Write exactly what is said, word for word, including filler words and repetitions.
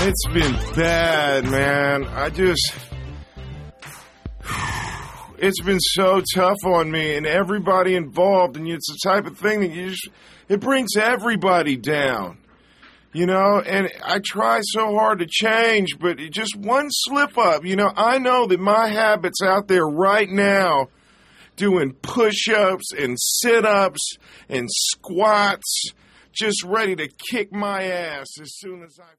It's been bad, man. I just... It's been so tough on me and everybody involved, and it's the type of thing that you just... It brings everybody down, you know? And I try so hard to change, but it just one slip-up, you know? I know that my habits out there right now doing push-ups and sit-ups and squats, just ready to kick my ass as soon as I...